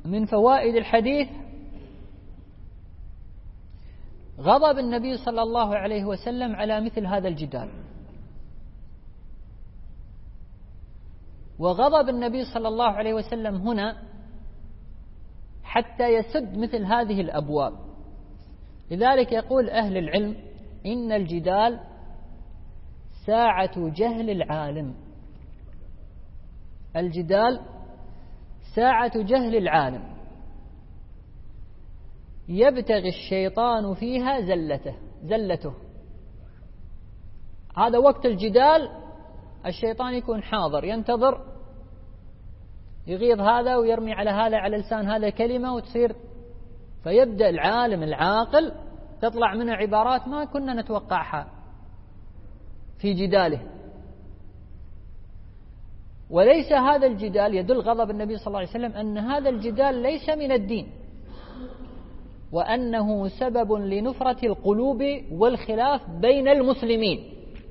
من فوائد الحديث غضب النبي صلى الله عليه وسلم على مثل هذا الجدال، وغضب النبي صلى الله عليه وسلم هنا حتى يسد مثل هذه الأبواب. لذلك يقول أهل العلم إن الجدال ساعة جهل العالم، الجدال ساعة جهل العالم يبتغي الشيطان فيها زلته. هذا وقت الجدال الشيطان يكون حاضر ينتظر، يغيظ هذا ويرمي على هذا على لسان هذا كلمة وتصير، فيبدأ العالم العاقل تطلع منه عبارات ما كنا نتوقعها في جداله. وليس هذا الجدال، يدل غضب النبي صلى الله عليه وسلم أن هذا الجدال ليس من الدين، وأنه سبب لنفرة القلوب والخلاف بين المسلمين.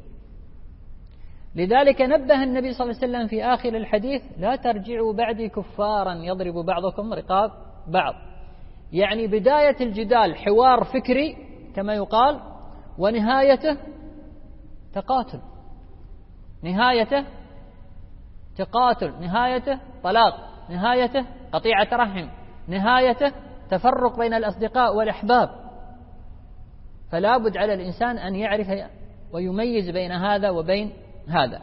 لذلك نبه النبي صلى الله عليه وسلم في آخر الحديث: لا ترجعوا بعدي كفارا يضرب بعضكم رقاب بعض. يعني بداية الجدال حوار فكري كما يقال، ونهايته تقاتل، نهايته تقاتل، نهايته طلاق، نهايته قطيعة رحم، نهايته تفرق بين الأصدقاء والأحباب. فلا بد على الإنسان أن يعرف ويميز بين هذا وبين هذا.